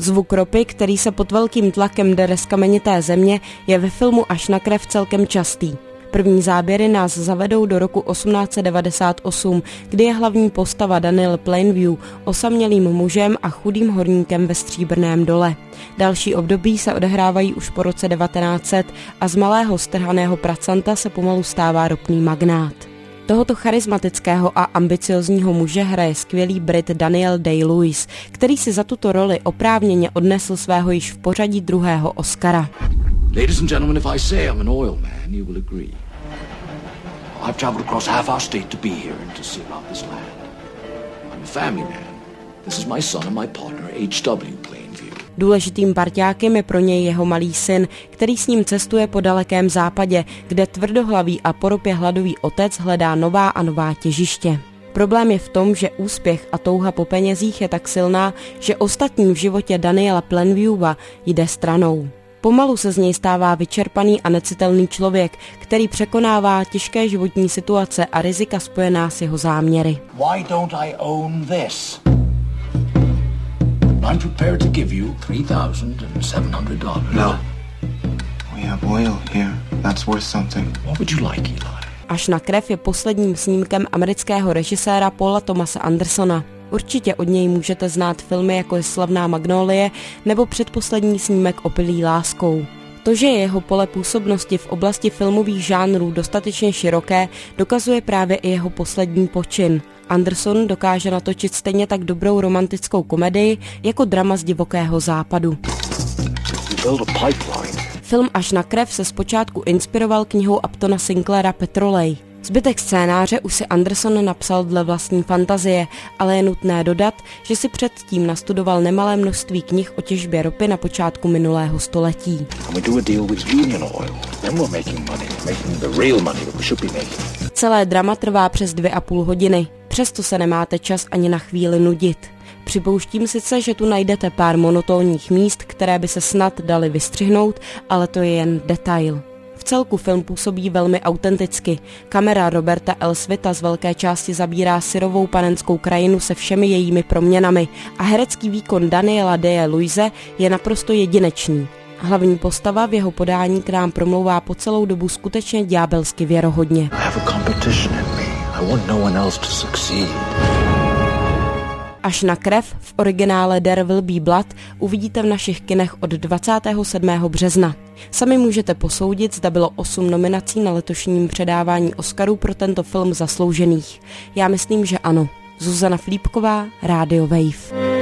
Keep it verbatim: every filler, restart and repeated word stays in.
Zvuk ropy, který se pod velkým tlakem dere z kamenité země, je ve filmu Až na krev celkem častý. První záběry nás zavedou do roku osmnáct set devadesát osm, kdy je hlavní postava Daniel Plainview osamělým mužem a chudým horníkem ve Stříbrném dole. Další období se odehrávají už po roce devatenáct set a z malého strhaného pracanta se pomalu stává ropný magnát. Tohoto charismatického a ambiciozního muže hraje skvělý Brit Daniel Day-Lewis, který si za tuto roli oprávněně odnesl svého již v pořadí druhého Oscara. Ladies and gentlemen, if I say I'm an oil man, you will agree. I've traveled across half our state to be here and to see about this land. I'm a family man. This is my son and my partner, H W Plainview. Důležitým parťákem je pro něj jeho malý syn, který s ním cestuje po dalekém západě, kde tvrdohlavý a po ropě hladový otec hledá nová a nová těžiště. Problém je v tom, že úspěch a touha po penězích je tak silná, že ostatní v životě Daniela Plainviewa jde stranou. Pomalu se z něj stává vyčerpaný a necitelný člověk, který překonává těžké životní situace a rizika spojená s jeho záměry. Why don't I own this? I'm prepared to give you three thousand seven hundred dollars. No. We have oil here. That's worth something. What would you like, Eli? Až na krev je posledním snímkem amerického režiséra Paula Thomase Andersona. Určitě od něj můžete znát filmy jako je Slavná Magnolie nebo předposlední snímek Opilý láskou. To, že je jeho pole působnosti v oblasti filmových žánrů dostatečně široké, dokazuje právě i jeho poslední počin. Anderson dokáže natočit stejně tak dobrou romantickou komedii jako drama z divokého západu. Film Až na krev se zpočátku inspiroval knihou Uptona Sinclaira Petrolej. Zbytek scénáře už si Anderson napsal dle vlastní fantazie, ale je nutné dodat, že si předtím nastudoval nemalé množství knih o těžbě ropy na počátku minulého století. Celé drama trvá přes dvě a půl hodiny, přesto se nemáte čas ani na chvíli nudit. Připouštím sice, že tu najdete pár monotónních míst, které by se snad daly vystřihnout, ale to je jen detail. V celku film působí velmi autenticky. Kamera Roberta Elswita z velké části zabírá syrovou panenskou krajinu se všemi jejími proměnami a herecký výkon Daniela Day-Lewise je naprosto jedinečný. Hlavní postava v jeho podání k nám promlouvá po celou dobu skutečně ďábelsky věrohodně. Až na krev v originále There Will Be Blood uvidíte v našich kinech od dvacátého sedmého března. Sami můžete posoudit, zda bylo osm nominací na letošním předávání Oscarů pro tento film zasloužených. Já myslím, že ano. Zuzana Flípková, Rádio Wave.